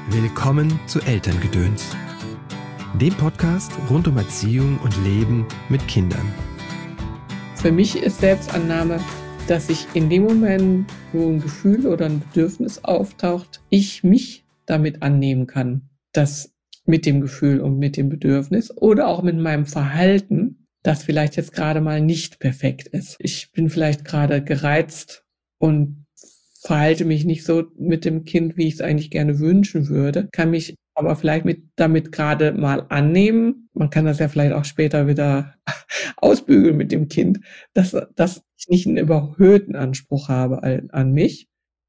Willkommen zu Elterngedöns, dem Podcast rund um Erziehung und Leben mit Kindern. Für mich ist Selbstannahme, dass ich in dem Moment, wo ein Gefühl oder ein Bedürfnis auftaucht, ich mich damit annehmen kann. Das mit dem Gefühl und mit dem Bedürfnis oder auch mit meinem Verhalten, das vielleicht jetzt gerade mal nicht perfekt ist. Ich bin vielleicht gerade gereizt und verhalte mich nicht so mit dem Kind, wie ich es eigentlich gerne wünschen würde, kann mich aber vielleicht damit gerade mal annehmen. Man kann das ja vielleicht auch später wieder ausbügeln mit dem Kind, dass ich nicht einen überhöhten Anspruch habe an mich.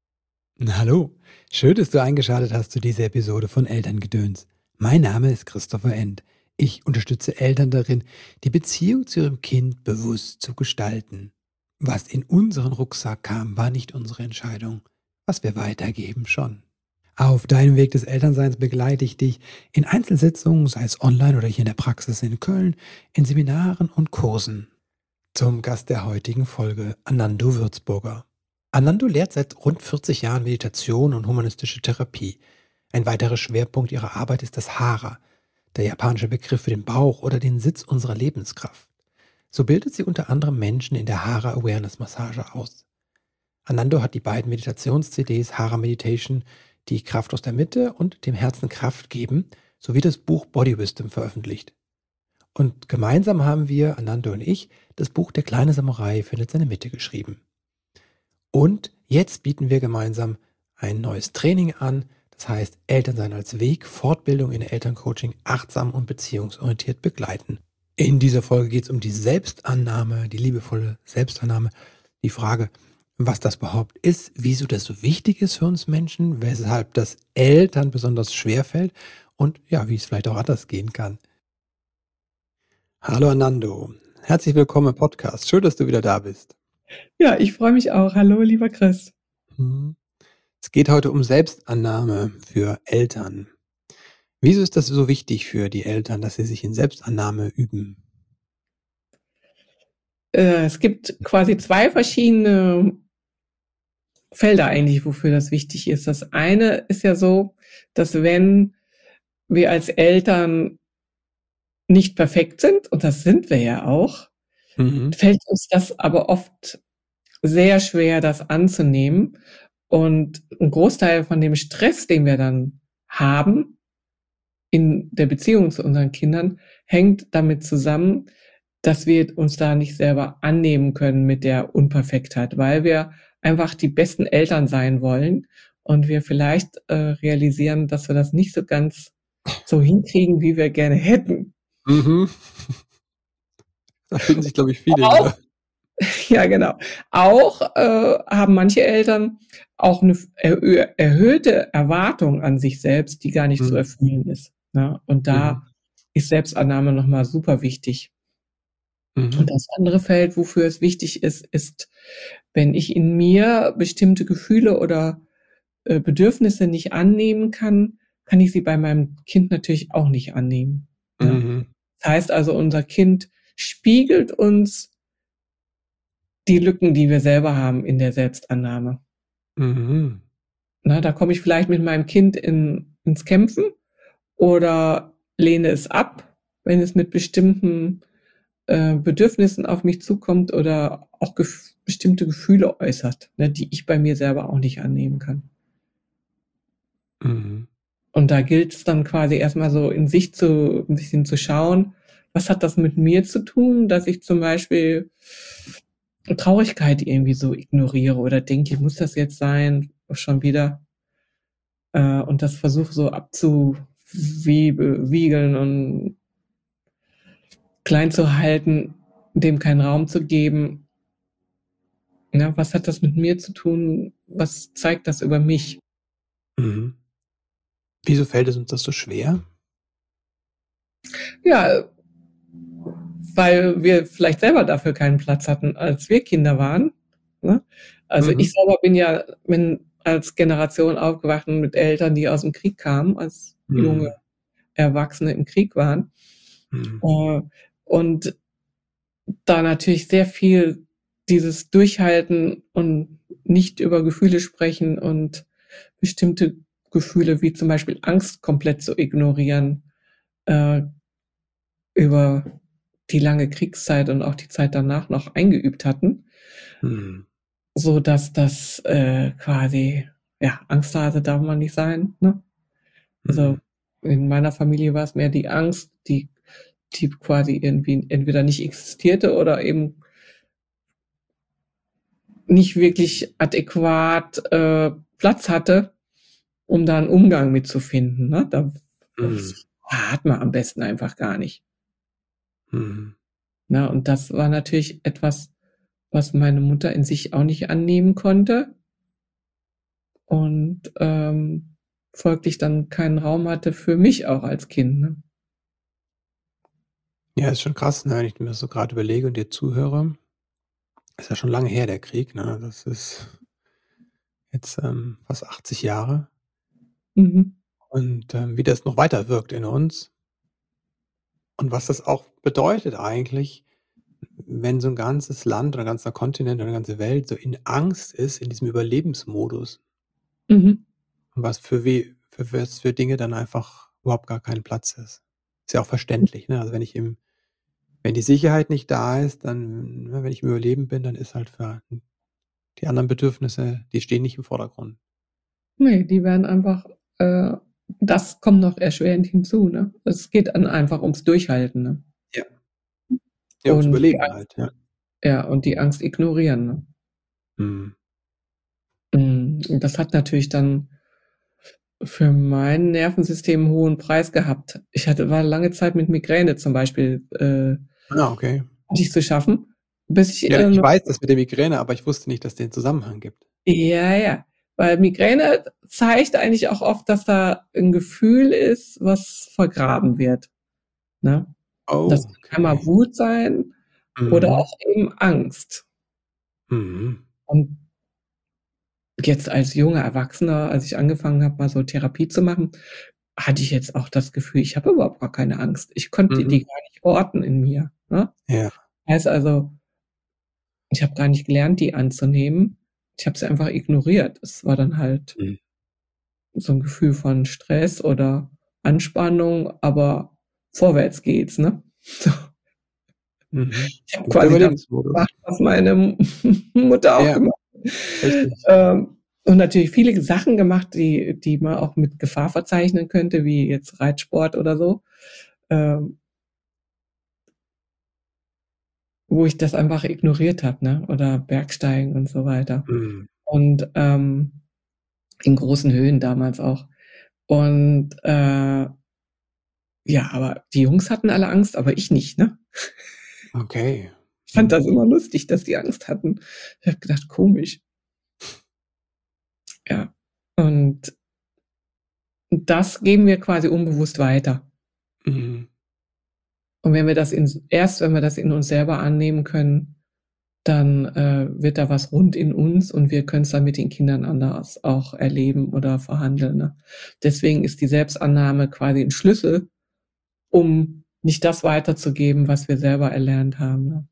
Hallo, schön, dass du eingeschaltet hast zu dieser Episode von Elterngedöns. Mein Name ist Christopher End. Ich unterstütze Eltern darin, die Beziehung zu ihrem Kind bewusst zu gestalten. Was in unseren Rucksack kam, war nicht unsere Entscheidung. Was wir weitergeben, schon. Auf deinem Weg des Elternseins begleite ich dich in Einzelsitzungen, sei es online oder hier in der Praxis in Köln, in Seminaren und Kursen. Zum Gast der heutigen Folge, Anando Würzburger. Anando lehrt seit rund 40 Jahren Meditation und humanistische Therapie. Ein weiterer Schwerpunkt ihrer Arbeit ist das Hara, der japanische Begriff für den Bauch oder den Sitz unserer Lebenskraft. So bildet sie unter anderem Menschen in der Hara Awareness Massage aus. Anando hat die beiden Meditations-CDs Hara Meditation, die Kraft aus der Mitte und dem Herzen Kraft geben, sowie das Buch Body Wisdom veröffentlicht. Und gemeinsam haben wir, Anando und ich, das Buch Der kleine Samurai findet seine Mitte geschrieben. Und jetzt bieten wir gemeinsam ein neues Training an, das heißt Elternsein als Weg, Fortbildung in Elterncoaching, achtsam und beziehungsorientiert begleiten. In dieser Folge geht es um die Selbstannahme, die liebevolle Selbstannahme, die Frage, was das überhaupt ist, wieso das so wichtig ist für uns Menschen, weshalb das Eltern besonders schwer fällt und ja, wie es vielleicht auch anders gehen kann. Hallo Anando, herzlich willkommen im Podcast. Schön, dass du wieder da bist. Ja, ich freue mich auch. Hallo, lieber Chris. Es geht heute um Selbstannahme für Eltern. Wieso ist das so wichtig für die Eltern, dass sie sich in Selbstannahme üben? Es gibt quasi zwei verschiedene Felder eigentlich, wofür das wichtig ist. Das eine ist ja so, dass wenn wir als Eltern nicht perfekt sind, und das sind wir ja auch, fällt uns das aber oft sehr schwer, das anzunehmen. Und ein Großteil von dem Stress, den wir dann haben in der Beziehung zu unseren Kindern, hängt damit zusammen, dass wir uns da nicht selber annehmen können mit der Unperfektheit, weil wir einfach die besten Eltern sein wollen und wir vielleicht realisieren, dass wir das nicht so ganz so hinkriegen, wie wir gerne hätten. Da finden sich, glaube ich, viele Auch, wieder. ja, genau. Auch haben manche Eltern auch eine erhöhte Erwartung an sich selbst, die gar nicht zu erfüllen ist. Ne? Und da ist Selbstannahme nochmal super wichtig. Und das andere Feld, wofür es wichtig ist, ist, wenn ich in mir bestimmte Gefühle oder Bedürfnisse nicht annehmen kann, kann ich sie bei meinem Kind natürlich auch nicht annehmen. Ja. Das heißt also, unser Kind spiegelt uns die Lücken, die wir selber haben in der Selbstannahme. Na, da komme ich vielleicht mit meinem Kind ins Kämpfen oder lehne es ab, wenn es mit bestimmten Bedürfnissen auf mich zukommt oder auch bestimmte Gefühle äußert, ne, die ich bei mir selber auch nicht annehmen kann. Und da gilt es dann quasi erstmal so in sich ein bisschen zu schauen, was hat das mit mir zu tun, dass ich zum Beispiel Traurigkeit irgendwie so ignoriere oder denke, muss das jetzt sein, schon wieder, und das versuche so abzuwiegeln und klein zu halten, dem keinen Raum zu geben. Ja, was hat das mit mir zu tun? Was zeigt das über mich? Wieso fällt es uns das so schwer? Ja, weil wir vielleicht selber dafür keinen Platz hatten, als wir Kinder waren. Ne? Also ich selber bin als Generation aufgewacht mit Eltern, die aus dem Krieg kamen, als junge Erwachsene im Krieg waren. Und da natürlich sehr viel dieses Durchhalten und nicht über Gefühle sprechen und bestimmte Gefühle wie zum Beispiel Angst komplett zu ignorieren, über die lange Kriegszeit und auch die Zeit danach noch eingeübt hatten, so dass das quasi, ja, Angsthase darf man nicht sein, ne? Also in meiner Familie war es mehr die Angst, die quasi irgendwie entweder nicht existierte oder eben nicht wirklich adäquat Platz hatte, um da einen Umgang mitzufinden, ne? Das hat man am besten einfach gar nicht. Na, und das war natürlich etwas, was meine Mutter in sich auch nicht annehmen konnte und folglich dann keinen Raum hatte für mich auch als Kind. Ne? Ja, ist schon krass, ne, wenn ich mir das so gerade überlege und dir zuhöre. Ist ja schon lange her, der Krieg, ne? Das ist jetzt fast 80 Jahre. Mhm. Und wie das noch weiter wirkt in uns. Und was das auch bedeutet eigentlich, wenn so ein ganzes Land oder ein ganzer Kontinent oder eine ganze Welt so in Angst ist, in diesem Überlebensmodus. Mhm. Und was für Dinge dann einfach überhaupt gar kein Platz ist. Ist ja auch verständlich, ne? Also wenn die Sicherheit nicht da ist, dann, ne, wenn ich im Überleben bin, dann ist halt für die anderen Bedürfnisse, die stehen nicht im Vordergrund. Nee, die werden einfach, das kommt noch erschwerend hinzu, ne? Es geht dann einfach ums Durchhalten, ne? Ja. Ja, ums Und Überleben halt, ja. Ja, und die Angst ignorieren, ne? Und das hat natürlich dann für mein Nervensystem einen hohen Preis gehabt. War lange Zeit mit Migräne zum Beispiel, Okay. hatte ich zu schaffen, bis ich, Ja, ich weiß das mit der Migräne, aber ich wusste nicht, dass es den Zusammenhang gibt. ja, weil Migräne zeigt eigentlich auch oft, dass da ein Gefühl ist, was vergraben wird, ne? Das kann einmal Okay. Wut sein oder auch eben Angst. Und jetzt als junger Erwachsener, als ich angefangen habe, mal so Therapie zu machen, hatte ich jetzt auch das Gefühl, ich habe überhaupt gar keine Angst. Ich konnte die gar nicht orten in mir, ne? Ja. Heißt also, ich habe gar nicht gelernt, die anzunehmen. Ich habe sie einfach ignoriert. Es war dann halt so ein Gefühl von Stress oder Anspannung, aber vorwärts geht's, ne? So. Ich habe quasi das gemacht, was meine Mutter auch gemacht hat. Und natürlich viele Sachen gemacht, die man auch mit Gefahr verzeichnen könnte, wie jetzt Reitsport oder so, wo ich das einfach ignoriert habe, ne? Oder Bergsteigen und so weiter. Und in großen Höhen damals auch. Und ja, aber die Jungs hatten alle Angst, aber ich nicht, ne? Okay. Ich fand das immer lustig, dass die Angst hatten. Ich habe gedacht, komisch. Ja. Und das geben wir quasi unbewusst weiter. Und wenn wir das in uns selber annehmen können, dann wird da was rund in uns und wir können es dann mit den Kindern anders auch erleben oder verhandeln. Ne? Deswegen ist die Selbstannahme quasi ein Schlüssel, um nicht das weiterzugeben, was wir selber erlernt haben. Ne?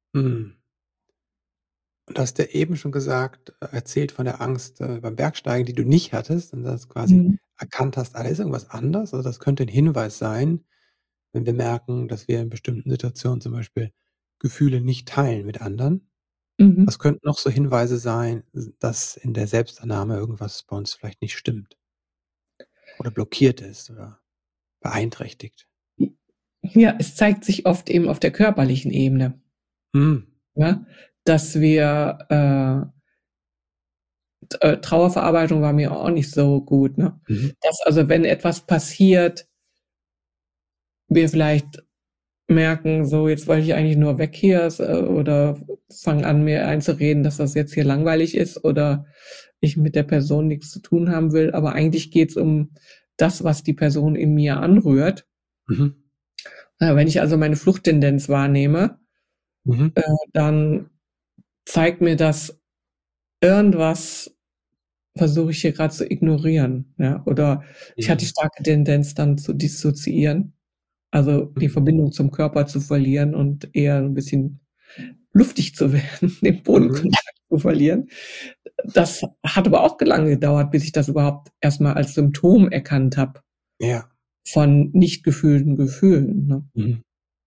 Und hast du eben schon erzählt von der Angst beim Bergsteigen, die du nicht hattest und das quasi erkannt hast, da ist irgendwas anders. Also das könnte ein Hinweis sein, wenn wir merken, dass wir in bestimmten Situationen zum Beispiel Gefühle nicht teilen mit anderen. Was könnten noch so Hinweise sein, dass in der Selbstannahme irgendwas bei uns vielleicht nicht stimmt oder blockiert ist oder beeinträchtigt? Ja, es zeigt sich oft eben auf der körperlichen Ebene. Ja, dass wir Trauerverarbeitung war mir auch nicht so gut. Ne? Dass also, wenn etwas passiert, wir vielleicht merken, so jetzt wollte ich eigentlich nur weg hier oder fangen an, mir einzureden, dass das jetzt hier langweilig ist oder ich mit der Person nichts zu tun haben will, aber eigentlich geht's um das, was die Person in mir anrührt. Wenn ich also meine Fluchttendenz wahrnehme, dann zeigt mir das, irgendwas versuche ich hier gerade zu ignorieren. Ja? Oder ich hatte die starke Tendenz dann zu dissoziieren, also die Verbindung zum Körper zu verlieren und eher ein bisschen luftig zu werden, den Bodenkontakt zu verlieren. Das hat aber auch lange gedauert, bis ich das überhaupt erstmal als Symptom erkannt habe Ja. von nicht gefühlten Gefühlen. Ne? Mhm.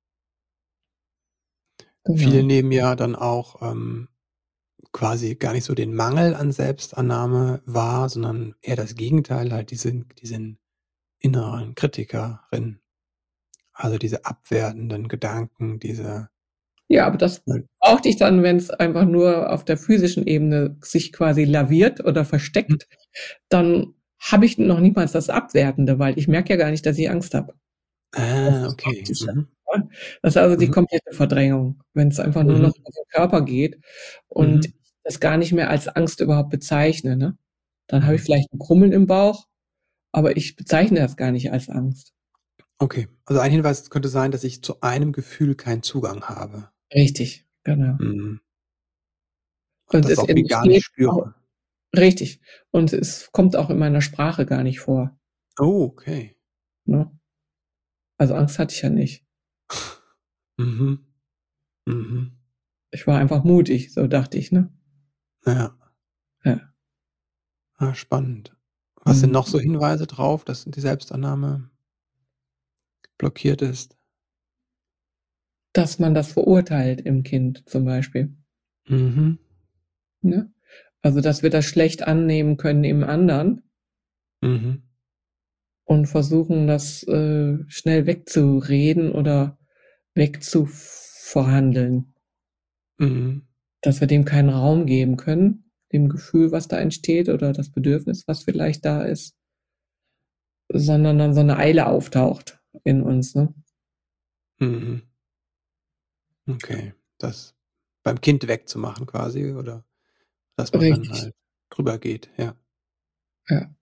Viele Genau. nehmen ja dann auch quasi gar nicht so den Mangel an Selbstannahme wahr, sondern eher das Gegenteil, halt diesen inneren Kritikerin. Also diese abwertenden Gedanken, diese Ja, aber das ne, brauchte ich dann, wenn es einfach nur auf der physischen Ebene sich quasi laviert oder hm, versteckt, dann habe ich noch niemals das Abwertende, weil ich merke ja gar nicht, dass ich Angst habe. Das ist okay. praktisch, Mhm. ja. Das ist also die Mhm. komplette Verdrängung, wenn's einfach nur Mhm. noch um den Körper geht und Mhm. ich das gar nicht mehr als Angst überhaupt bezeichne, ne? Dann habe ich Mhm. vielleicht 'n Grummeln im Bauch, aber ich bezeichne das gar nicht als Angst. Okay. Also ein Hinweis könnte sein, dass ich zu einem Gefühl keinen Zugang habe. Richtig, genau. Mhm. Und Und das es auch wie gar nicht entsteht auch spüre. richtig. Und es kommt auch in meiner Sprache gar nicht vor, Oh, okay. ne? Also, Angst hatte ich ja nicht. Mhm. Mhm. Ich war einfach mutig, so dachte ich, ne? Ja. Ja. Ah, spannend. Was sind noch Mhm. so Hinweise drauf, dass die Selbstannahme blockiert ist? Dass man das verurteilt im Kind zum Beispiel, Mhm. ne? Also, dass wir das schlecht annehmen können im anderen Mhm. und versuchen, das, schnell wegzureden oder wegzuverhandeln, Mhm. dass wir dem keinen Raum geben können, dem Gefühl, was da entsteht oder das Bedürfnis, was vielleicht da ist, sondern dann so 'ne Eile auftaucht in uns, ne? Mhm. Okay. Das beim Kind wegzumachen quasi oder dass man dann Richtig, halt drüber geht, ja. ja.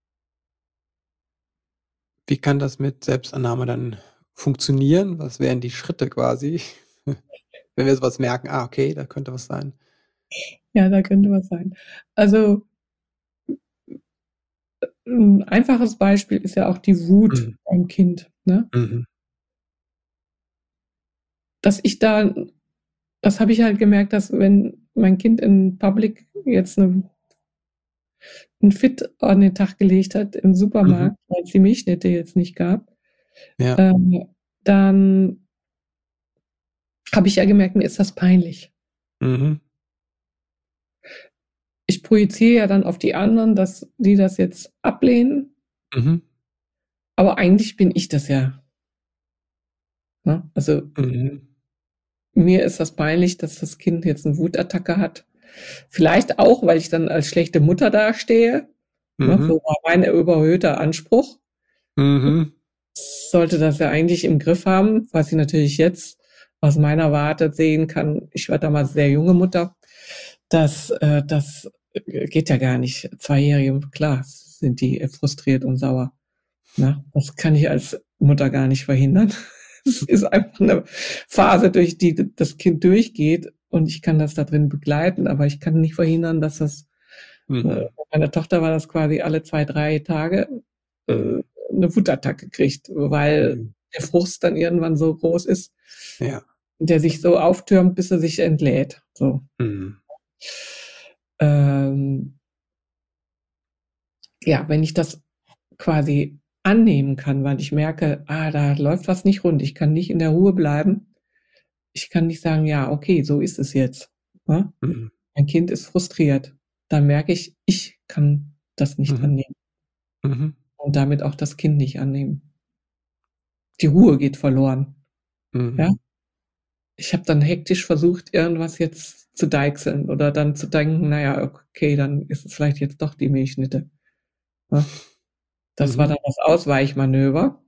Wie kann das mit Selbstannahme dann funktionieren? Was wären die Schritte quasi, wenn wir so was merken: „Ah, okay, da könnte was sein?“ Ja, da könnte was sein. Also, 'n einfaches Beispiel ist ja auch die Wut Mhm. beim Kind, ne? Mhm. Dass ich da das habe ich halt gemerkt, dass wenn mein Kind in Public jetzt 'n Fit an den Tag gelegt hat im Mhm. Supermarkt, weil's die Milchschnitte jetzt nicht gab, Ja. ähm, dann habe ich ja gemerkt, mir ist das peinlich. Mhm. Ich projiziere ja dann auf die anderen, dass die das jetzt ablehnen, Mhm. aber eigentlich bin ich das ja, ne? Also, Mhm. mir ist das peinlich, dass das Kind jetzt 'ne Wutattacke hat. Vielleicht auch, weil ich dann als schlechte Mutter dastehe, ne? Mhm. So war mein überhöhter Anspruch. Mhm. Sollte das ja eigentlich im Griff haben, was ich natürlich jetzt aus meiner Warte sehen kann. Ich war damals sehr junge Mutter. Das geht ja gar nicht. Zweijährige, klar, sind die frustriert und sauer, ne? Das kann ich als Mutter gar nicht verhindern. Es ist einfach 'ne Phase, durch die das Kind durchgeht und ich kann das da drin begleiten, aber ich kann nicht verhindern, dass das bei Mhm. meiner Tochter war das quasi alle 2, 3 Tage, Mhm. 'ne Wutattacke kriegt, weil Mhm. der Frust dann irgendwann so groß ist, Ja. der sich so auftürmt, bis er sich entlädt, so. Mhm. Ähm, ja, wenn ich das quasi annehmen kann, weil ich merke: „Ah, da läuft was nicht rund. Ich kann nicht in der Ruhe bleiben. Ich kann nicht sagen: ‚Ja, okay, so ist es jetzt’", ne? Mhm. Mein Kind ist frustriert. Dann merke ich, ich kann das nicht Mhm. annehmen Mhm. und damit auch das Kind nicht annehmen. Die Ruhe geht verloren, ja? Mhm. Ich habe dann hektisch versucht, irgendwas jetzt zu deichseln oder dann zu denken: „Na ja, okay, dann ist es vielleicht jetzt doch die Milchschnitte", ne? Das war Mhm. dann das Ausweichmanöver.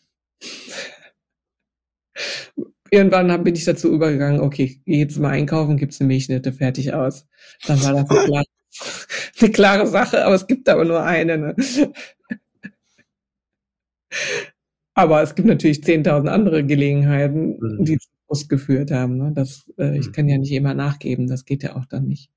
Irgendwann bin ich dazu übergegangen: „Okay, gehe jetzt mal einkaufen, gibt's 'ne Milchschnitte, fertig, aus." Dann war das 'ne klar 'ne klare Sache, aber es gibt aber nur eine, ne? Aber es gibt natürlich 10.000 andere Gelegenheiten, Mhm. die zum Frust geführt haben, ne? Ich Mhm. kann ja nicht immer nachgeben, das geht ja auch dann nicht.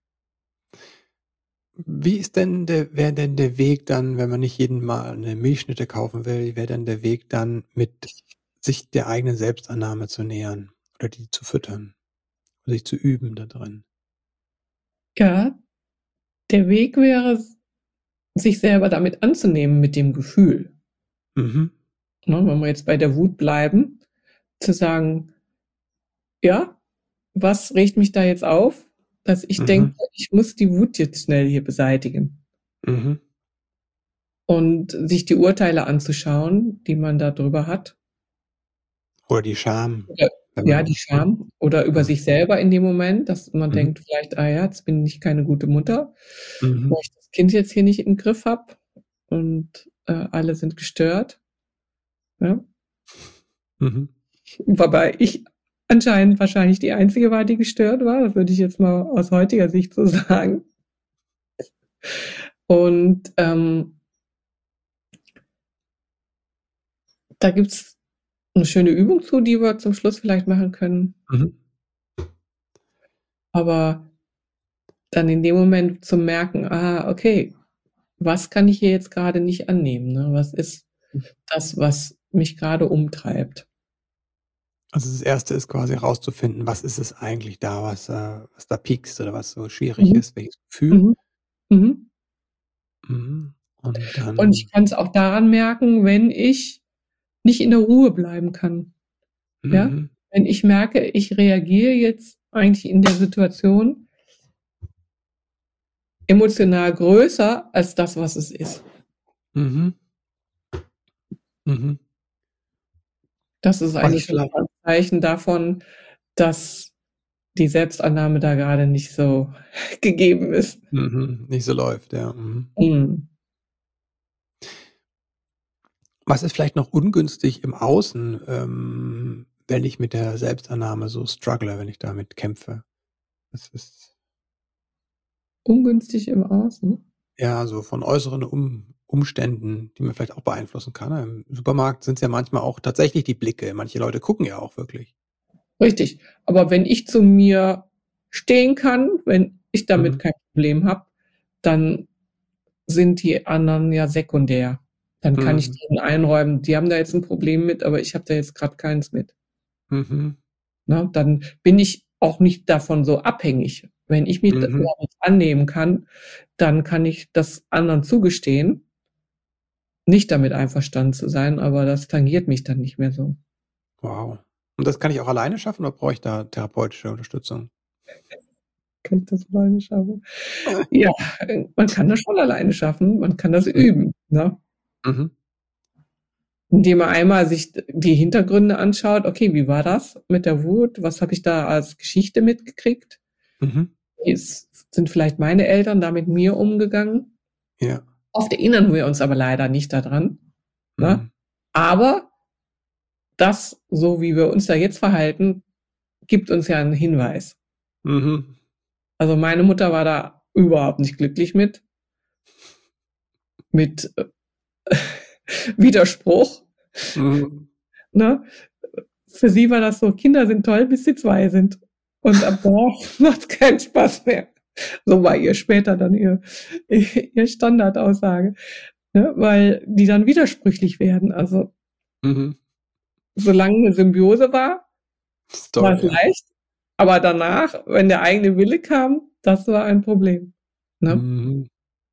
Wie ist denn der wäre denn der Weg dann, wenn man nicht jeden Mal 'ne Milchschnitte kaufen will, wie wäre denn der Weg dann, mit sich der eigenen Selbstannahme zu nähern oder die zu füttern, sich zu üben da drin? Ja, der Weg wäre, sich selber damit anzunehmen, mit dem Gefühl. Mhm. Ne, wenn wir jetzt bei der Wut bleiben, zu sagen, ja, was regt mich da jetzt auf, dass ich denke, Mhm. ich muss die Wut jetzt schnell hier beseitigen. Mhm. Und sich die Urteile anzuschauen, die man da drüber hat. Oder die Scham, Oder wenn ja, man die Scham oder über mhm. sich selber in dem Moment, dass man Mhm. denkt vielleicht: „Ah ja, jetzt bin ich keine gute Mutter, Mhm. weil ich das Kind jetzt hier nicht im Griff habe und, alle sind gestört", ja? Mhm. Wobei ich anscheinend wahrscheinlich die Einzige war, die gestört war. Das würde ich jetzt mal aus heutiger Sicht so sagen. Und, da gibt's 'ne schöne Übung zu, die wir zum Schluss vielleicht machen können. Mhm. Aber dann in dem Moment zu merken: „Ah, okay, was kann ich hier jetzt grade nicht annehmen, ne? Was ist das, was mich grade umtreibt?" Also, das Erste ist quasi rauszufinden, was ist es eigentlich da, was da piekst oder was so schwierig Mhm, ist, welches Gefühl. mhm, mhm. Mhm. Und Und ich dann kann's auch daran merken, wenn ich nicht in der Ruhe bleiben kann, ja? mhm. Wenn ich merke, ich reagiere jetzt eigentlich in der Situation emotional größer als das, was es ist. Mhm. Mhm. Das ist Was eigentlich ist schon vielleicht mal 'n Zeichen davon, dass die Selbstannahme da grade nicht so gegeben ist. nicht so läuft, ja. Mhm. Mhm. Was ist vielleicht noch ungünstig im Außen, wenn ich mit der Selbstannahme so struggle, wenn ich damit kämpfe? Das ist Ungünstig im Außen? ja, so von äußeren Umständen, die man vielleicht auch beeinflussen kann. Im Supermarkt sind's ja manchmal auch tatsächlich die Blicke. Manche Leute gucken ja auch wirklich. Richtig. Aber wenn ich zu mir stehen kann, wenn ich damit Mhm. kein Problem habe, dann sind die anderen ja sekundär. Dann kann ich Mhm. denen einräumen, die haben da jetzt 'n Problem mit, aber ich habe da jetzt grad keins mit, Mhm. ne? Dann bin ich auch nicht davon so abhängig. Wenn ich mich Mhm. damit annehmen kann, dann kann ich das anderen zugestehen, nicht damit einverstanden zu sein, aber das tangiert mich dann nicht mehr so. Wow. Und das kann ich auch alleine schaffen oder brauche ich da therapeutische Unterstützung? Kann ich das alleine schaffen? Ja, man kann das schon alleine schaffen, man kann das Mhm. üben, ne? Mhm. Indem man einmal sich die Hintergründe anschaut: „Okay, wie war das mit der Wut? Was habe ich da als Geschichte mitgekriegt? Mhm. Wie sind vielleicht meine Eltern da mit mir umgegangen?" Ja. Oft erinnern wir uns aber leider nicht da dran, ne? Mhm. Aber das, so wie wir uns da jetzt verhalten, gibt uns ja 'n Hinweis. Mhm. Also, meine Mutter war da überhaupt nicht glücklich mit Widerspruch, Mhm. ne? Für sie war das so: Kinder sind toll, bis sie 2 sind. Und ab da macht's keinen Spaß mehr. So war ihr später dann ihr Standardaussage, ne, weil die dann widersprüchlich werden. Also, Mhm. solange 'ne Symbiose war, Ist war's toll, ja. leicht, aber danach, wenn der eigene Wille kam, das war ein Problem, ne? Mhm.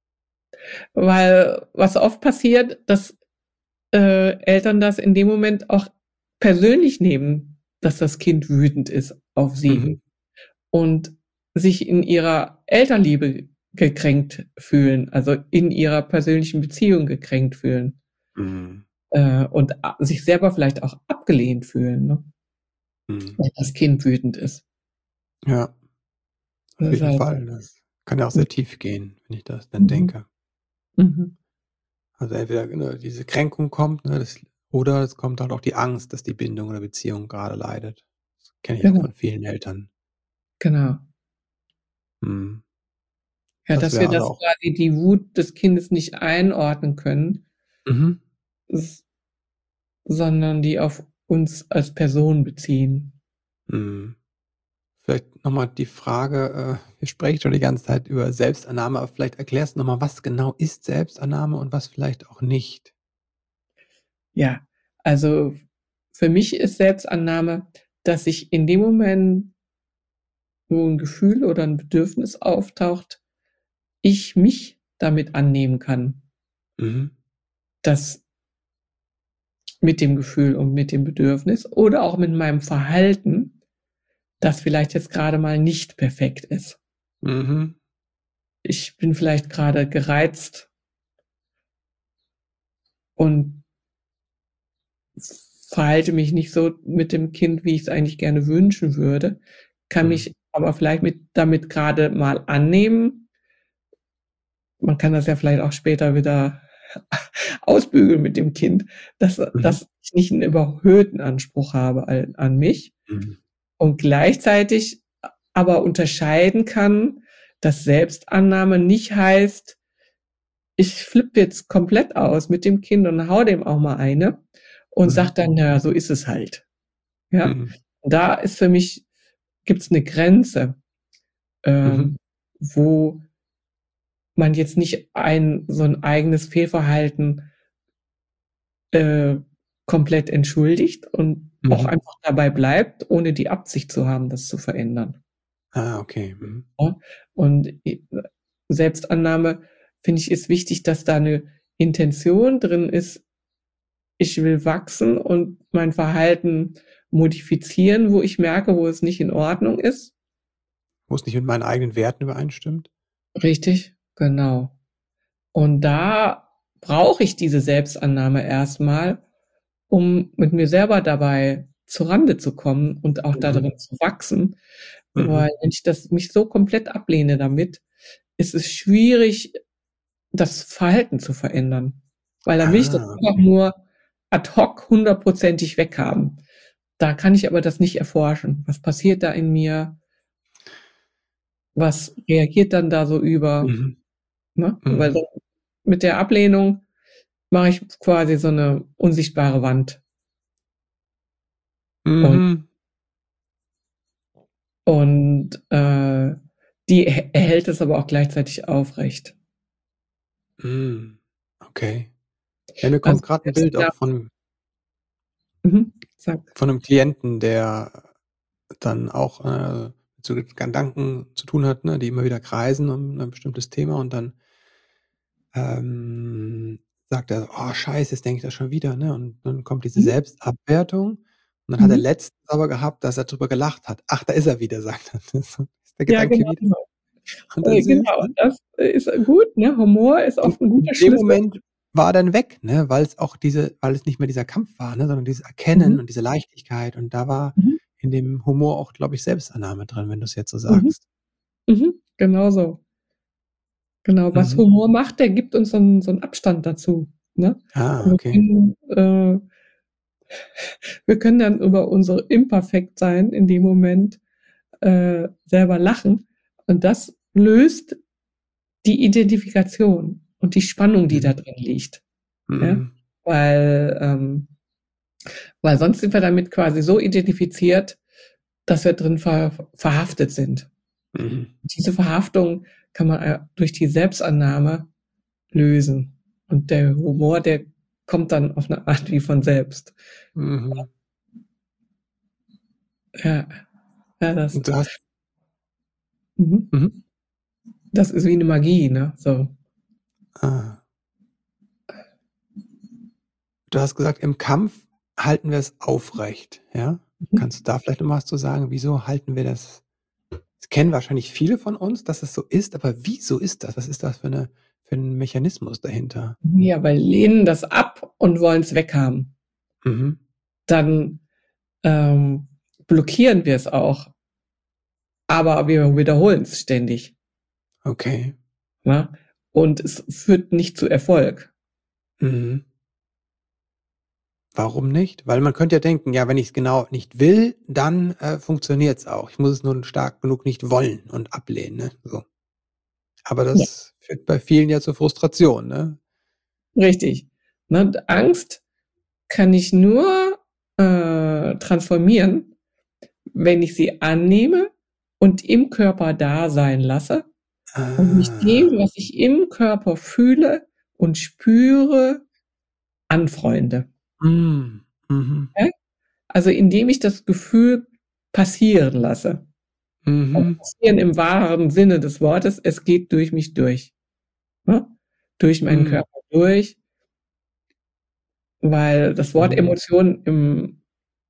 Weil was oft passiert, dass, Eltern das in dem Moment auch persönlich nehmen, dass das Kind wütend ist auf sie. Mhm. Und sich in ihrer Elternliebe gekränkt fühlen, also in ihrer persönlichen Beziehung gekränkt fühlen, Mhm. und a sich selber vielleicht auch abgelehnt fühlen, ne, Mhm. wenn das Kind wütend ist. Ja, auf jeden Deshalb Fall. Das kann ja auch sehr tief gehen, wenn ich das dann mhm, denke. mhm, Also entweder, ne, diese Kränkung kommt, ne, oder es kommt halt auch die Angst, dass die Bindung oder Beziehung grade leidet. Das kenne ich auch genau, von vielen Eltern. genau. Mhm. Ja, Das dass wäre wir also das auch quasi die Wut des Kindes nicht einordnen können, mhm. s sondern die auf uns als Person beziehen. Mhm. Vielleicht noch mal die Frage, wir sprechen schon die ganze Zeit über Selbstannahme, aber vielleicht erklärst du noch mal, was genau ist Selbstannahme und was vielleicht auch nicht? Ja, also für mich ist Selbstannahme, dass ich in dem Moment wo ein Gefühl oder ein Bedürfnis auftaucht, ich mich damit annehmen kann, Mhm. das mit dem Gefühl und mit dem Bedürfnis oder auch mit meinem Verhalten, das vielleicht jetzt gerade mal nicht perfekt ist. Mhm. Ich bin vielleicht gerade gereizt und verhalte mich nicht so mit dem Kind, wie ich es eigentlich gerne wünschen würde, kann Mhm. mich aber vielleicht damit gerade mal annehmen. Man kann das ja vielleicht auch später wieder ausbügeln mit dem Kind, dass Mhm. ich nicht einen überhöhten Anspruch habe an mich Mhm. und gleichzeitig aber unterscheiden kann, dass Selbstannahme nicht heißt, ich flippe jetzt komplett aus mit dem Kind und hau dem auch mal eine und Mhm. sage dann: „Na, so ist es halt." Ja? Mhm. Da ist für mich gibt's 'ne Grenze, Mhm. wo man jetzt nicht so 'n eigenes Fehlverhalten, äh, komplett entschuldigt und auch Mhm. einfach dabei bleibt, ohne die Absicht zu haben, das zu verändern. Ah, okay. Mhm. Ja? Und Selbstannahme, finde ich, ist wichtig, dass da 'ne Intention drin ist: Ich will wachsen und mein Verhalten modifizieren, wo ich merke, wo es nicht in Ordnung ist. Wo es nicht mit meinen eigenen Werten übereinstimmt? Richtig, genau. Und da brauche ich diese Selbstannahme erst mal, um mit mir selber dabei zurande zu kommen und auch da Mhm. drin zu wachsen. Mhm. Weil wenn ich mich so komplett ablehne damit, ist es schwierig, das Verhalten zu verändern. Weil dann will ich das Ah, einfach okay. nur ad hoc hundertprozentig weghaben. Da kann ich aber das nicht erforschen. Was passiert da in mir? Was reagiert dann da so über, Mhm. ne? Weil Mhm. so mit der Ablehnung mache ich quasi so 'ne unsichtbare Wand und Mhm. und, die erhält es aber auch gleichzeitig aufrecht. Mhm. Okay. Ja, mir Also, kommt grad 'n selbst Bild auch sag. von 'nem Klienten, der dann auch, so mit Gedanken zu tun hat, ne, die immer wieder kreisen um 'n bestimmtes Thema und dann, ähm, sagt er: „Oh, scheiße, jetzt denke ich das schon wieder", ne? Und dann kommt diese Mhm, Selbstabwertung und dann hat er mhm. letztens aber gehabt, dass er drüber gelacht hat. „Ach, da ist er wieder", sagt er. So ist der Ja, Gedanke genau, wieder. genau. Und das ist süß, Genau, ne? das ist gut, ne? Humor ist Und oft 'n in guter dem Schlüssel. Moment war er dann weg, ne, weil es nicht mehr dieser Kampf war, ne, sondern dieses Mhm, Erkennen und diese Leichtigkeit und da war mhm, in dem Humor auch, glaube ich, Selbstannahme drin, wenn du's jetzt so mhm, sagst. genau so. Genau, was Mhm. Humor macht, der gibt uns so 'n Abstand dazu, ne? Ah, Und okay. wir können dann über unser Imperfektsein in dem Moment, selber lachen und das löst die Identifikation und die Spannung, die da Mhm. drin liegt, ja? Mhm. Weil, weil sonst sind wir damit quasi so identifiziert, dass wir drin verhaftet sind. Mhm. Diese Verhaftung kann man, durch die Selbstannahme lösen. Und der Humor, der kommt dann auf 'ne Art wie von selbst. Mhm. Ja, ja, Und du hast mhm. mhm. Das ist wie 'ne Magie, ne, so. Ah. Du hast gesagt, im Kampf halten wir es aufrecht, ja? Kannst Mhm. du da vielleicht noch was zu sagen? Wieso halten wir das kennen wahrscheinlich viele von uns, dass es so ist, aber wieso ist das? Was ist das für 'n Mechanismus dahinter? Ja, weil lehnen das ab und wollen's weghaben. Mhm. Dann, ähm, blockieren wir's auch, aber wir wiederholen's ständig, Okay. ne? Und es führt nicht zu Erfolg. Mhm. Warum nicht? Weil man könnte ja denken: „Ja, wenn ich's genau nicht will, dann, funktioniert's auch. Ich muss es nur stark genug nicht wollen und ablehnen", ne, so. Aber Ja, das führt bei vielen ja zur Frustration, ne? richtig. Ne, und Angst kann ich nur, transformieren, wenn ich sie annehme und im Körper da sein lasse und mich Ah. dem, was ich im Körper fühle und spüre, anfreunde. Mhm. Mhm. Ja? Also, indem ich das Gefühl passieren lasse. Passieren im wahren Sinne des Wortes, es geht durch mich durch. Ne? Durch meinen Körper durch. Weil das Wort Emotion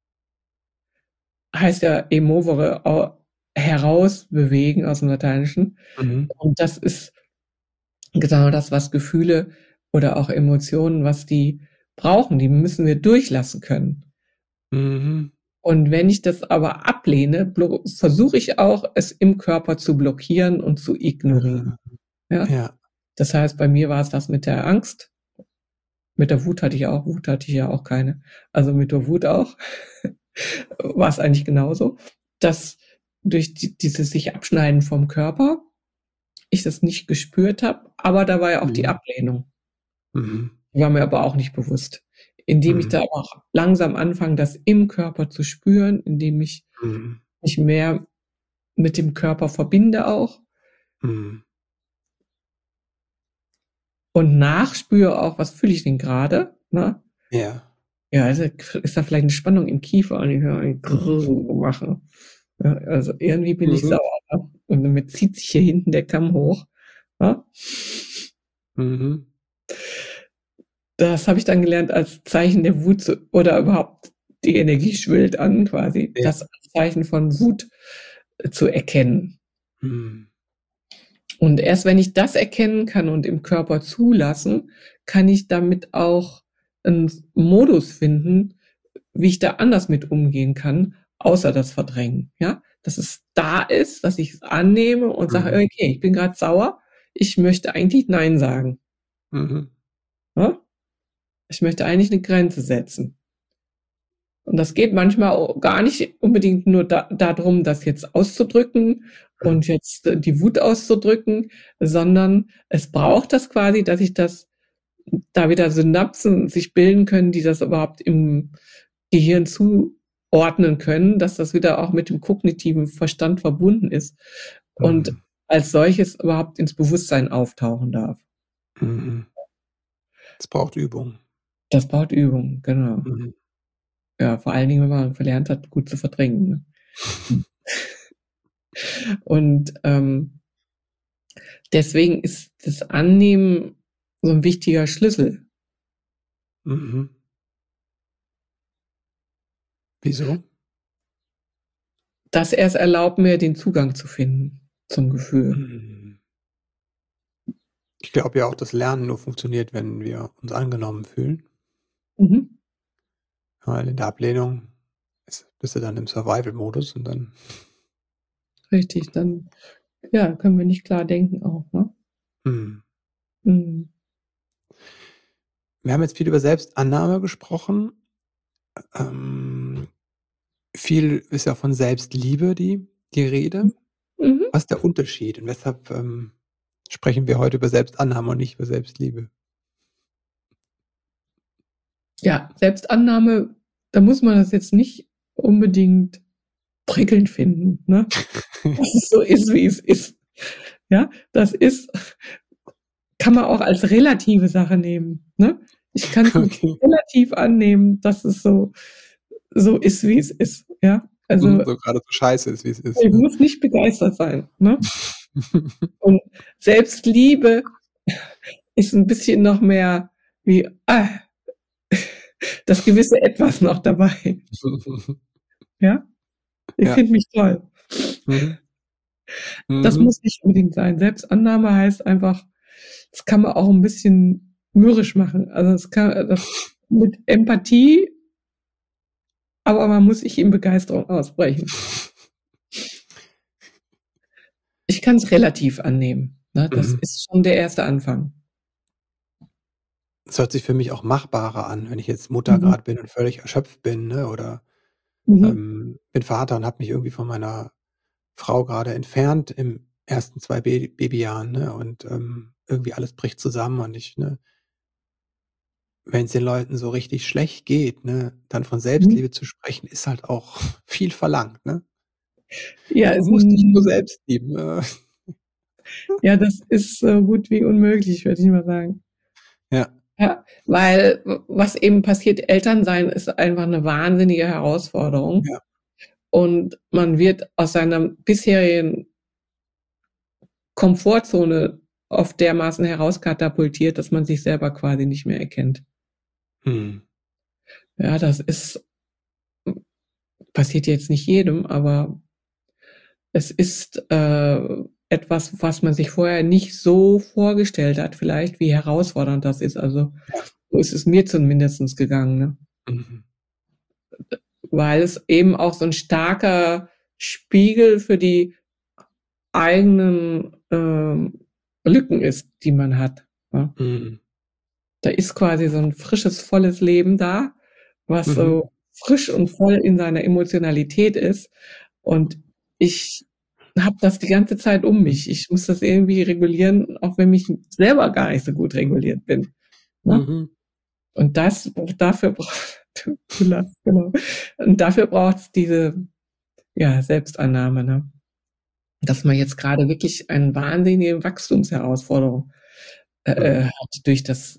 heißt ja emovere, herausbewegen aus dem Lateinischen. Und das ist genau das, was Gefühle oder auch Emotionen, was die brauchen. Die müssen wir durchlassen können. Und wenn ich das aber ablehne, versuche ich auch, es im Körper zu blockieren und zu ignorieren. Ja? Das heißt, bei mir war es das mit der Angst. Mit der Wut hatte ich ja auch keine. Also mit der Wut auch war es eigentlich genauso, dass durch dieses sich abschneiden vom Körper ich das nicht gespürt habe, aber da war ja auch die Ablehnung. Die war mir aber auch nicht bewusst. Indem ich da auch langsam anfange, das im Körper zu spüren, indem ich mich mehr mit dem Körper verbinde auch. Und nachspüre auch, was fühle ich denn gerade? Ne? Ja. Ja, also ist da vielleicht eine Spannung im Kiefer und ich höre ein Grrrr machen. Ja, also irgendwie bin ich sauer. Ne? Und damit zieht sich hier hinten der Kamm hoch. Ne? Das habe ich dann gelernt als Zeichen der Wut oder überhaupt die Energie schwillt an quasi. Ja. Das als Zeichen von Wut zu erkennen. Und erst wenn ich das erkennen kann und im Körper zulassen, kann ich damit auch einen Modus finden, wie ich da anders mit umgehen kann, außer das Verdrängen. Ja, dass es da ist, dass ich es annehme und sage, okay, ich bin gerade sauer, ich möchte eigentlich Nein sagen. Ja? Ich möchte eigentlich eine Grenze setzen. Und das geht manchmal auch gar nicht unbedingt nur darum, das jetzt auszudrücken und jetzt die Wut auszudrücken, sondern es braucht das quasi, dass ich das da wieder Synapsen sich bilden können, die das überhaupt im Gehirn zuordnen können, dass das wieder auch mit dem kognitiven Verstand verbunden ist und als solches überhaupt ins Bewusstsein auftauchen darf. Das braucht Übung. Das braucht Übung, genau. Ja, vor allen Dingen, wenn man verlernt hat, gut zu verdrängen. Ne? Und deswegen ist das Annehmen so ein wichtiger Schlüssel. Wieso? Das erst erlaubt mir, den Zugang zu finden zum Gefühl. Ich glaube ja auch, dass Lernen nur funktioniert, wenn wir uns angenommen fühlen. Weil in der Ablehnung bist du dann im Survival-Modus und dann... Richtig, dann ja, können wir nicht klar denken auch. Ne? Wir haben jetzt viel über Selbstannahme gesprochen. Viel ist ja von Selbstliebe die Rede. Was ist der Unterschied? Und weshalb sprechen wir heute über Selbstannahme und nicht über Selbstliebe? Ja, Selbstannahme, da muss man das jetzt nicht unbedingt prickelnd finden, ne? Dass es so ist, wie es ist. Ja, das kann man auch als relative Sache nehmen, ne? Ich kann es relativ annehmen, dass es so ist, wie es ist, ja? Also so gerade so scheiße ist, wie es ist. Ich muss nicht begeistert sein, ne? Und Selbstliebe ist ein bisschen noch mehr wie das gewisse Etwas noch dabei. Ja? Ich finde mich toll. Das muss nicht unbedingt sein. Selbstannahme heißt einfach, das kann man auch ein bisschen mürrisch machen. Also das mit Empathie, aber man muss sich in Begeisterung ausbrechen. Ich kann es relativ annehmen. Ne? Das ist schon der erste Anfang. Es hört sich für mich auch machbarer an, wenn ich jetzt Mutter gerade bin und völlig erschöpft bin, ne? Oder bin Vater und habe mich irgendwie von meiner Frau gerade entfernt im ersten 2 Babyjahren, ne? Und irgendwie alles bricht zusammen und wenn es den Leuten so richtig schlecht geht, ne, dann von Selbstliebe zu sprechen, ist halt auch viel verlangt, ne? Ja, du musst dich nur selbst lieben. Ja, das ist so gut wie unmöglich, würde ich mal sagen. Ja, weil was eben passiert, Elternsein ist einfach eine wahnsinnige Herausforderung. Ja. und man wird aus seiner bisherigen Komfortzone oft dermaßen herauskatapultiert, dass man sich selber quasi nicht mehr erkennt. Ja, das passiert jetzt nicht jedem, aber es ist etwas, was man sich vorher nicht so vorgestellt hat, vielleicht, wie herausfordernd das ist. Also so ist es mir zumindest gegangen, ne? Weil es eben auch so ein starker Spiegel für die eigenen Lücken ist, die man hat. Ja? Da ist quasi so ein frisches, volles Leben da, was so frisch und voll in seiner Emotionalität ist. Und ich habe das die ganze Zeit um mich. Ich muss das irgendwie regulieren, auch wenn ich selber gar nicht so gut reguliert bin. Ne? Und dafür genau. Und dafür braucht es diese Selbstannahme, ne? Dass man jetzt gerade wirklich eine wahnsinnige Wachstumsherausforderung hat durch das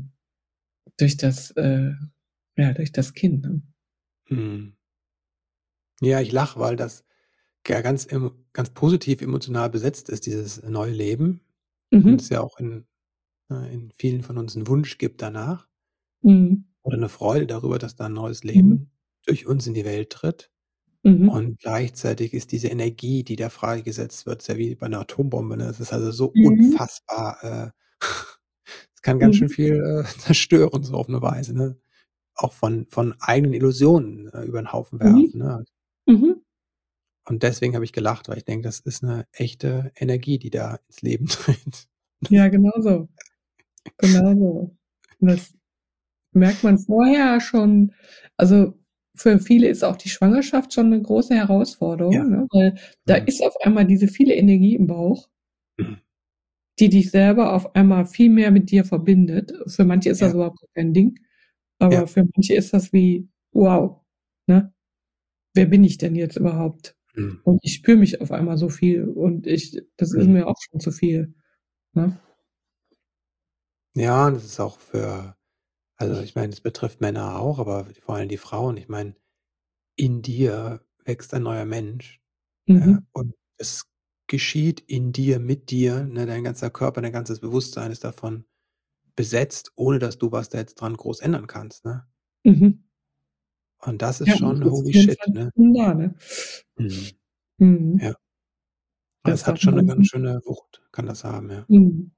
Kind. Ne? Ja, ich lache, weil das ja ganz positiv emotional besetzt ist, dieses neue Leben. Und es ja auch in vielen von uns einen Wunsch gibt danach. Oder eine Freude darüber, dass da ein neues Leben durch uns in die Welt tritt. Und gleichzeitig ist diese Energie, die da freigesetzt wird, ist ja wie bei einer Atombombe. Ne? Es ist also so unfassbar. Es kann ganz schön viel zerstören, so auf eine Weise. Ne? Auch von eigenen Illusionen über den Haufen werfen. Ne? Und deswegen habe ich gelacht, weil ich denke, das ist eine echte Energie, die da ins Leben tritt. Ja, genau so. Genau so. Das merkt man vorher schon. Also für viele ist auch die Schwangerschaft schon eine große Herausforderung, ne? Weil da ist auf einmal diese viele Energie im Bauch, die dich selber auf einmal viel mehr mit dir verbindet. Für manche ist das überhaupt kein Ding, aber für manche ist das wie, wow, ne? Wer bin ich denn jetzt überhaupt? Und ich spüre mich auf einmal so viel und das ist mir auch schon zu viel. Ne? Ja, und das ist auch also ich meine, es betrifft Männer auch, aber vor allem die Frauen. Ich meine, in dir wächst ein neuer Mensch und es geschieht in dir, mit dir, ne, dein ganzer Körper, dein ganzes Bewusstsein ist davon besetzt, ohne dass du was da jetzt dran groß ändern kannst. Ne? Und das ist Ja, schon das holy ist shit. Ne? da, ne? Ja. Aber Das es hat darf schon eine man ganz schöne Wucht, kann das haben, ja.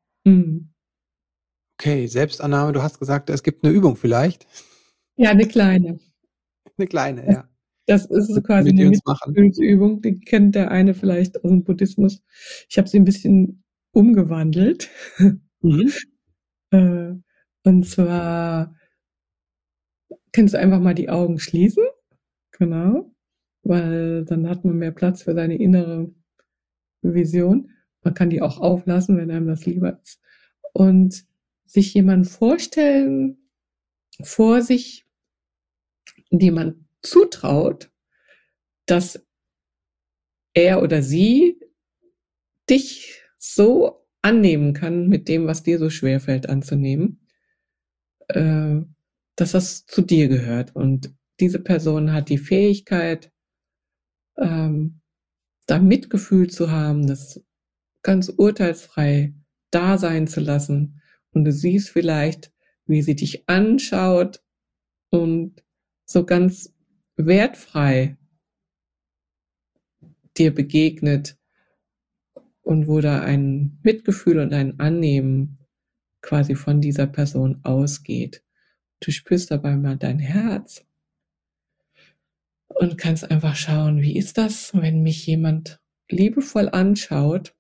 Okay, Selbstannahme, du hast gesagt, es gibt eine Übung vielleicht? Ja, eine kleine. Eine kleine, ja. Das ist so Willst du quasi mit eine uns machen? Mitgefühlsübung, die kennt der eine vielleicht aus dem Buddhismus. Ich habe sie ein bisschen umgewandelt. Und zwar kannst du einfach mal die Augen schließen, genau, weil dann hat man mehr Platz für seine innere Vision. Man kann die auch auflassen, wenn einem das lieber ist. Und sich jemanden vorstellen vor sich, dem man zutraut, dass er oder sie dich so annehmen kann mit dem, was dir so schwerfällt anzunehmen, dass das zu dir gehört. Und diese Person hat die Fähigkeit, da Mitgefühl zu haben, das ganz urteilsfrei da sein zu lassen. Und du siehst vielleicht, wie sie dich anschaut und so ganz wertfrei dir begegnet und wo da ein Mitgefühl und ein Annehmen quasi von dieser Person ausgeht. Du spürst dabei mal dein Herz und kannst einfach schauen, wie ist das, wenn mich jemand liebevoll anschaut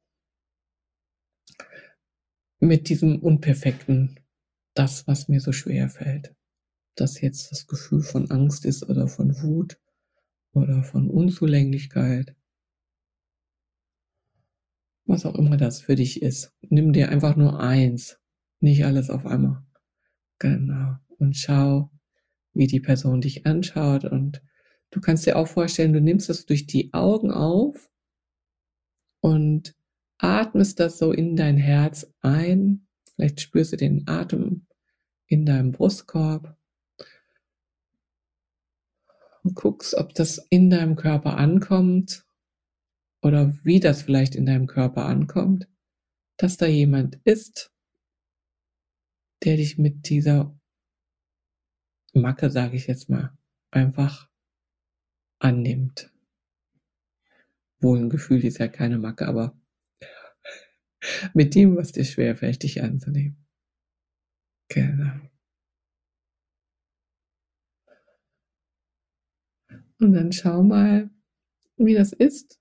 mit diesem Unperfekten, das, was mir so schwer fällt. Dass jetzt das Gefühl von Angst ist oder von Wut oder von Unzulänglichkeit. Was auch immer das für dich ist. Nimm dir einfach nur eins, nicht alles auf einmal. Genau. Und schau, wie die Person dich anschaut. Und du kannst dir auch vorstellen, du nimmst es durch die Augen auf und atmest das so in dein Herz ein. Vielleicht spürst du den Atem in deinem Brustkorb. und guckst, ob das in deinem Körper ankommt oder wie das vielleicht in deinem Körper ankommt, dass da jemand ist, der dich mit dieser Macke, sage ich jetzt mal, einfach annimmt. Wohl ein Gefühl ist ja keine Macke, aber mit dem, was dir schwerfällt, dich anzunehmen. Genau. Und dann schau mal, wie das ist,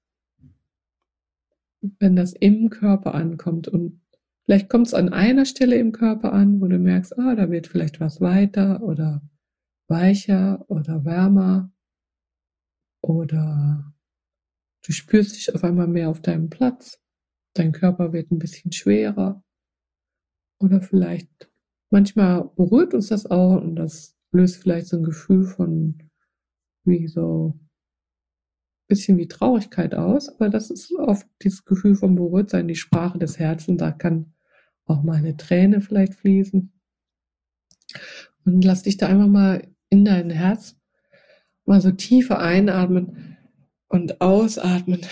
wenn das im Körper ankommt. Und vielleicht kommt es an einer Stelle im Körper an, wo du merkst, da wird vielleicht was weiter oder weicher oder wärmer. Oder du spürst dich auf einmal mehr auf deinem Platz. Dein Körper wird ein bisschen schwerer. Oder vielleicht, manchmal berührt uns das auch und das löst vielleicht so ein Gefühl von wie so ein bisschen wie Traurigkeit aus. Aber das ist oft dieses Gefühl von Berührtsein, die Sprache des Herzens. Da kann auch mal eine Träne vielleicht fließen. Und lass dich da einfach mal in dein Herz mal so tiefer einatmen und ausatmen,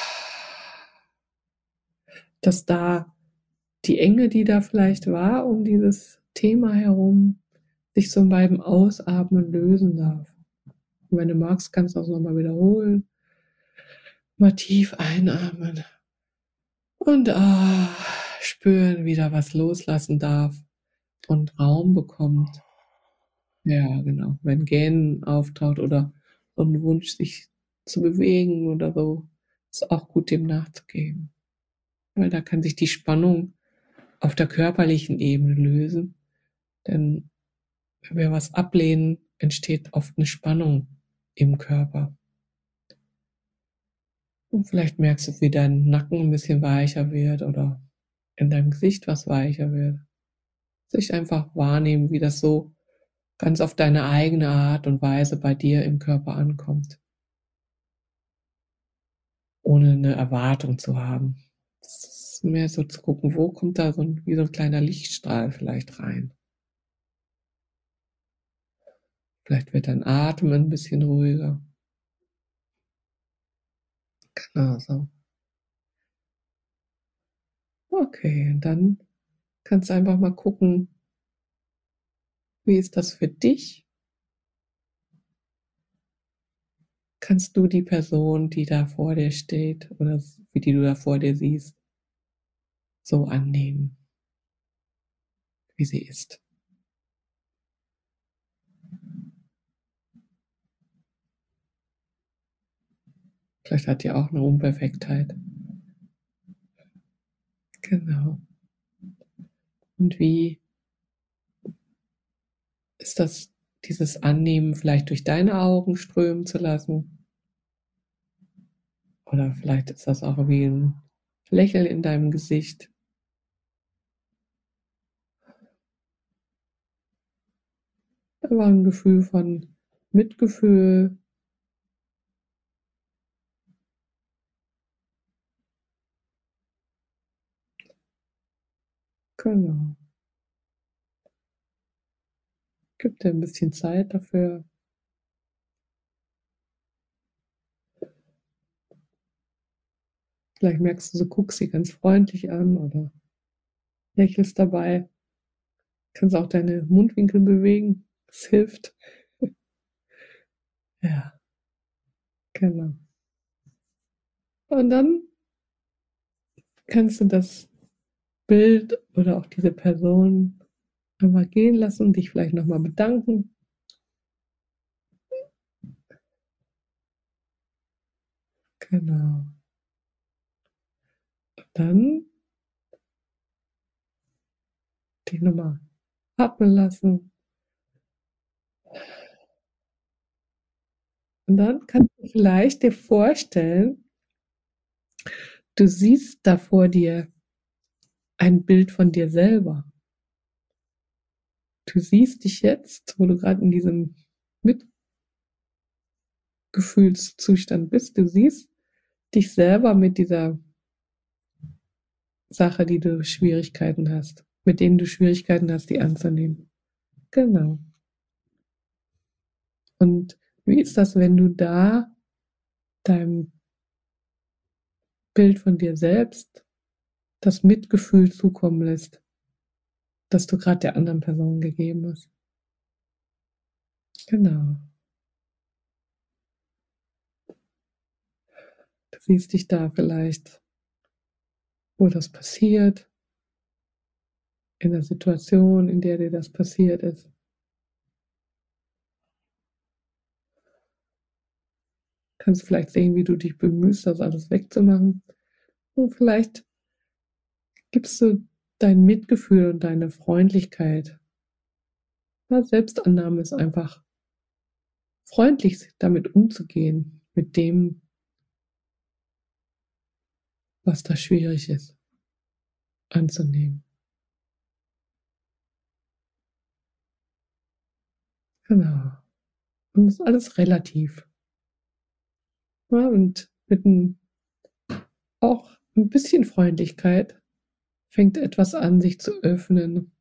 dass da die Enge, die da vielleicht war, um dieses Thema herum, sich so beim Ausatmen lösen darf. Und wenn du magst, kannst du das nochmal wiederholen. Mal tief einatmen und spüren, wie da was loslassen darf und Raum bekommt. Ja, genau. Wenn Gähnen auftaucht oder so ein Wunsch, sich zu bewegen oder so, ist auch gut, dem nachzugeben. Weil da kann sich die Spannung auf der körperlichen Ebene lösen. Denn wenn wir was ablehnen, entsteht oft eine Spannung im Körper. Und vielleicht merkst du, wie dein Nacken ein bisschen weicher wird oder in deinem Gesicht was weicher wird. Sich einfach wahrnehmen, wie das so ganz auf deine eigene Art und Weise bei dir im Körper ankommt. Ohne eine Erwartung zu haben. Es ist mehr so zu gucken, wo kommt da wie so ein kleiner Lichtstrahl vielleicht rein. Vielleicht wird dein Atem ein bisschen ruhiger. Genau so. Okay, und dann kannst du einfach mal gucken, wie ist das für dich? Kannst du die Person, die da vor dir steht oder wie die du da vor dir siehst, so annehmen, wie sie ist? Vielleicht hat die auch eine Unperfektheit. Genau. Und wie ist das, dieses Annehmen vielleicht durch deine Augen strömen zu lassen? Oder vielleicht ist das auch wie ein Lächeln in deinem Gesicht. Aber ein Gefühl von Mitgefühl. Genau. Gib dir ein bisschen Zeit dafür. Vielleicht merkst du, so guckst sie ganz freundlich an oder lächelst dabei. Kannst auch deine Mundwinkel bewegen. Das hilft. Ja, genau. Und dann kannst du das Bild oder auch diese Person einmal gehen lassen und dich vielleicht nochmal bedanken. Genau. Dann dich nochmal atmen lassen. Und dann kannst du vielleicht dir vorstellen, du siehst da vor dir ein Bild von dir selber. Du siehst dich jetzt, wo du gerade in diesem Mitgefühlszustand bist, du siehst dich selber mit dieser Sache, die du Schwierigkeiten hast, mit denen du Schwierigkeiten hast, die anzunehmen. Genau. Und Wie ist das, wenn du da deinem Bild von dir selbst das Mitgefühl zukommen lässt, das du gerade der anderen Person gegeben hast? Genau. Du siehst dich da vielleicht, wo das passiert, in der Situation, in der dir das passiert ist. Kannst vielleicht sehen, wie du dich bemühst, das alles wegzumachen. Und vielleicht gibst du dein Mitgefühl und deine Freundlichkeit. Ja, Selbstannahme ist einfach freundlich damit umzugehen, mit dem, was da schwierig ist, anzunehmen. Genau. Und das ist alles relativ. Ja, und auch ein bisschen Freundlichkeit fängt etwas an, sich zu öffnen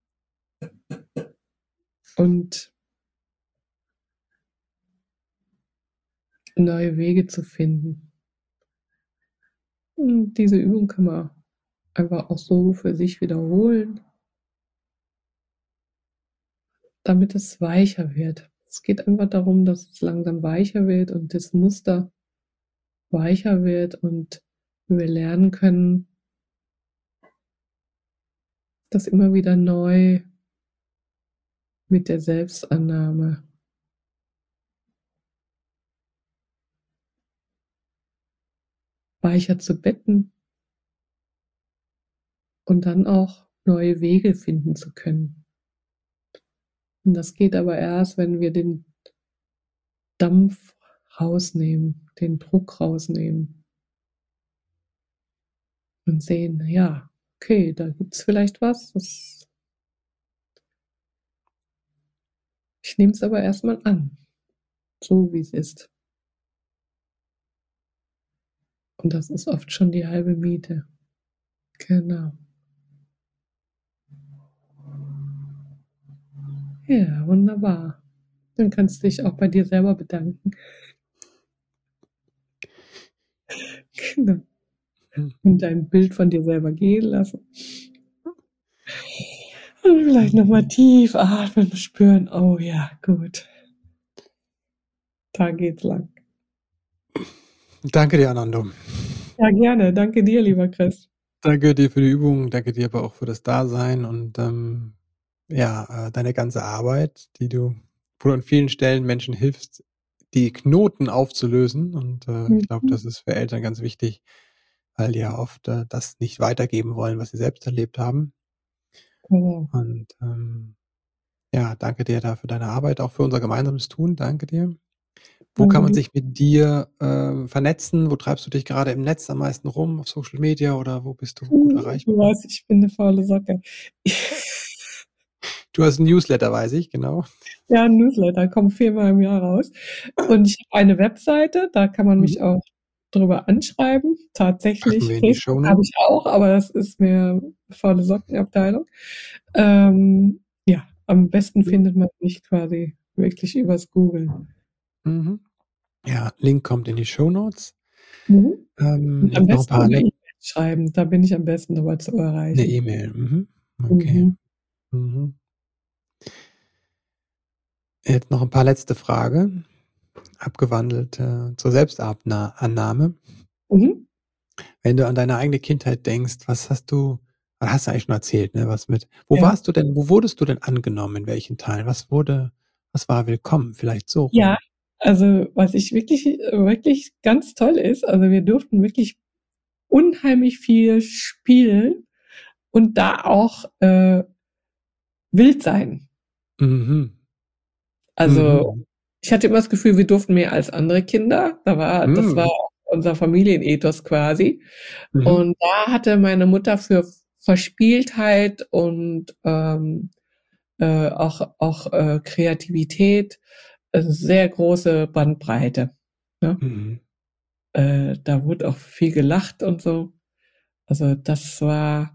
und neue Wege zu finden. Und diese Übung kann man einfach auch so für sich wiederholen, damit es weicher wird. Es geht einfach darum, dass es langsam weicher wird und das Muster weicher wird und wir lernen können, das immer wieder neu mit der Selbstannahme weicher zu betten und dann auch neue Wege finden zu können. Und das geht aber erst, wenn wir den Dampf rausnehmen, den Druck rausnehmen und sehen, ja, okay, da gibt es vielleicht was. Ich nehme es aber erstmal an, so wie es ist. Und das ist oft schon die halbe Miete. Genau. Ja, wunderbar. Dann kannst du dich auch bei dir selber bedanken. Genau. Und dein Bild von dir selber gehen lassen. Und vielleicht nochmal tief atmen, spüren, oh ja, gut. Da geht's lang. Danke dir, Anando. Ja, gerne. Danke dir, lieber Chris. Danke dir für die Übung, danke dir aber auch für das Dasein und deine ganze Arbeit, wo du an vielen Stellen Menschen hilfst, die Knoten aufzulösen. Und ich glaube, das ist für Eltern ganz wichtig, weil die ja oft das nicht weitergeben wollen, was sie selbst erlebt haben. Genau. Und danke dir da für deine Arbeit, auch für unser gemeinsames Tun. Danke dir. Wo kann man sich mit dir vernetzen? Wo treibst du dich gerade im Netz am meisten rum? Auf Social Media oder wo bist du gut erreichbar? Du weißt, ich bin eine faule Socke. Du hast ein Newsletter, weiß ich, genau. Ja, ein Newsletter, kommt 4-mal im Jahr raus. Und ich habe eine Webseite, da kann man mich auch drüber anschreiben. Tatsächlich, Packen wir in die Facebook Shownotes. habe ich auch, aber das ist mir faule Sockenabteilung. Ja, am besten findet man mich quasi wirklich übers Googlen. Mhm. Ja, Link kommt in die Shownotes. Und am Noch ein besten paar eine E-Mail schreiben, da bin ich am besten dabei zu erreichen. eine E-Mail. Okay. Jetzt noch ein paar letzte Fragen, abgewandelt zur Selbstannahme. Wenn du an deine eigene Kindheit denkst, hast du eigentlich schon erzählt, ne? Wo wurdest du denn angenommen, in welchen Teilen? Was war willkommen? Vielleicht so rum. Ja, also was ich wirklich ganz toll ist, also wir durften wirklich unheimlich viel spielen und da auch wild sein. Also ich hatte immer das Gefühl, wir durften mehr als andere Kinder. Das war unser Familienethos quasi. Und da hatte meine Mutter für Verspieltheit und auch Kreativität sehr große Bandbreite. Ne? Da wurde auch viel gelacht und so. Also das war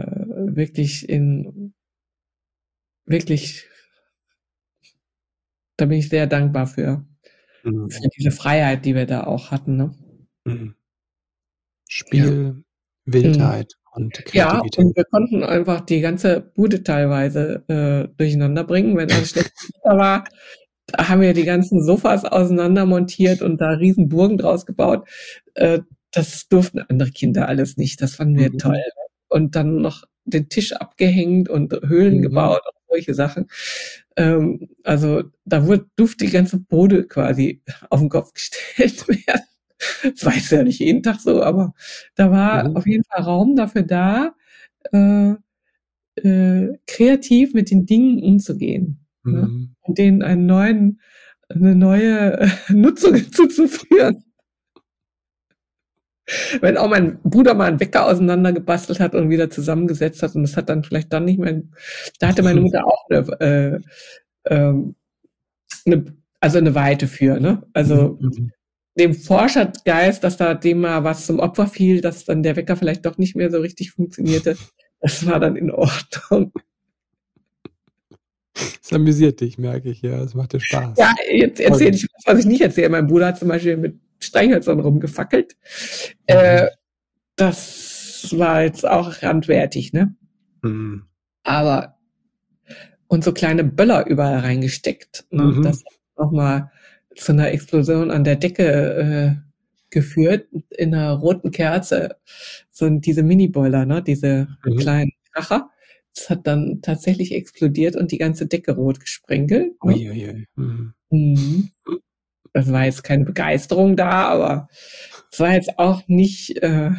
wirklich Da bin ich sehr dankbar für diese Freiheit, die wir da auch hatten, ne? Spiel, Wildheit und Ja, Kreativität. und wir konnten einfach die ganze Bude teilweise durcheinander bringen. Wenn alles schlecht war, da haben wir die ganzen Sofas auseinander montiert und da riesen Burgen draus gebaut. Das durften andere Kinder alles nicht. Das fanden wir toll. Und dann noch den Tisch abgehängt und Höhlen gebaut und solche Sachen. Also da durfte die ganze Bude quasi auf den Kopf gestellt werden. Das war jetzt ja nicht jeden Tag so, aber da war auf jeden Fall Raum dafür da, kreativ mit den Dingen umzugehen, ne? Und denen eine neue Nutzung zuzuführen. Wenn auch mein Bruder mal einen Wecker auseinandergebastelt hat und wieder zusammengesetzt hat und das hat dann vielleicht dann nicht mehr, da hatte meine Mutter auch eine Weite für, ne? Also dem Forschergeist, dass da dem mal was zum Opfer fiel, dass dann der Wecker vielleicht doch nicht mehr so richtig funktionierte, das war dann in Ordnung. Das amüsiert dich, merke ich, ja. Das macht dir Spaß. Ja, jetzt erzähle ich was ich nicht erzähle. Mein Bruder hat zum Beispiel mit Streichhölzern rumgefackelt. Das war jetzt auch randwertig, ne? Aber und so kleine Böller überall reingesteckt, ne? Das hat nochmal zu einer Explosion an der Decke geführt, in einer roten Kerze. So diese Mini-Boiler, ne? Diese kleinen Kracher. Das hat dann tatsächlich explodiert und die ganze Decke rot gesprenkelt. Ne? Das war jetzt keine Begeisterung da, aber es war jetzt auch nicht,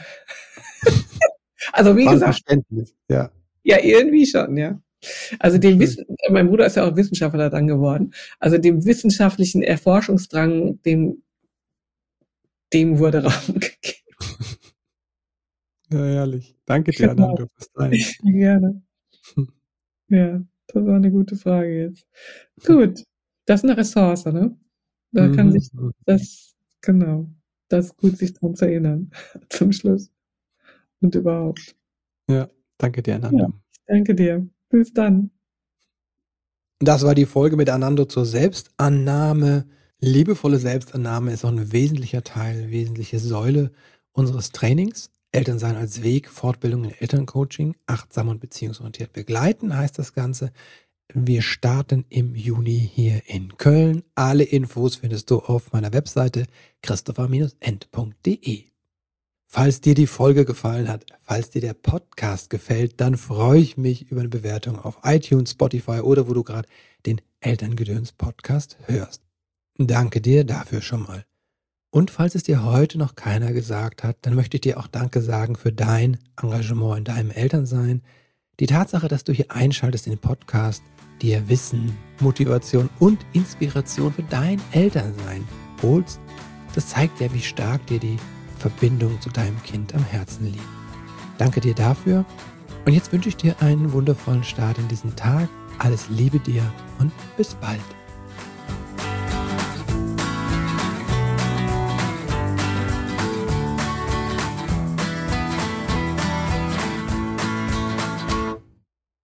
also wie gesagt, ja, irgendwie schon, ja. Also mein Bruder ist ja auch Wissenschaftler dann geworden. Also dem wissenschaftlichen Erforschungsdrang, dem wurde Raum gegeben. Ja, herrlich. Danke dir, Anando, fürs Teilen. Gerne. Ja, das war eine gute Frage jetzt. Gut, das ist eine Ressource, ne? Da kann sich das ist gut, sich dran zu erinnern, zum Schluss. Und überhaupt. Ja, danke dir, Anando. Ja, danke dir. Bis dann. Das war die Folge mit Anando zur Selbstannahme. Liebevolle Selbstannahme ist auch ein wesentlicher Teil, wesentliche Säule unseres Trainings. Elternsein als Weg, Fortbildung in Elterncoaching, achtsam und beziehungsorientiert begleiten heißt das Ganze. Wir starten im Juni hier in Köln. Alle Infos findest du auf meiner Webseite christopher-end.de. Falls dir die Folge gefallen hat, falls dir der Podcast gefällt, dann freue ich mich über eine Bewertung auf iTunes, Spotify oder wo du gerade den Elterngedöns-Podcast hörst. Danke dir dafür schon mal. Und falls es dir heute noch keiner gesagt hat, dann möchte ich dir auch Danke sagen für dein Engagement in deinem Elternsein. Die Tatsache, dass du hier einschaltest in den Podcast, dir Wissen, Motivation und Inspiration für dein Elternsein holst, das zeigt ja, wie stark dir die Verbindung zu deinem Kind am Herzen liegt. Danke dir dafür und jetzt wünsche ich dir einen wundervollen Start in diesen Tag. Alles Liebe dir und bis bald.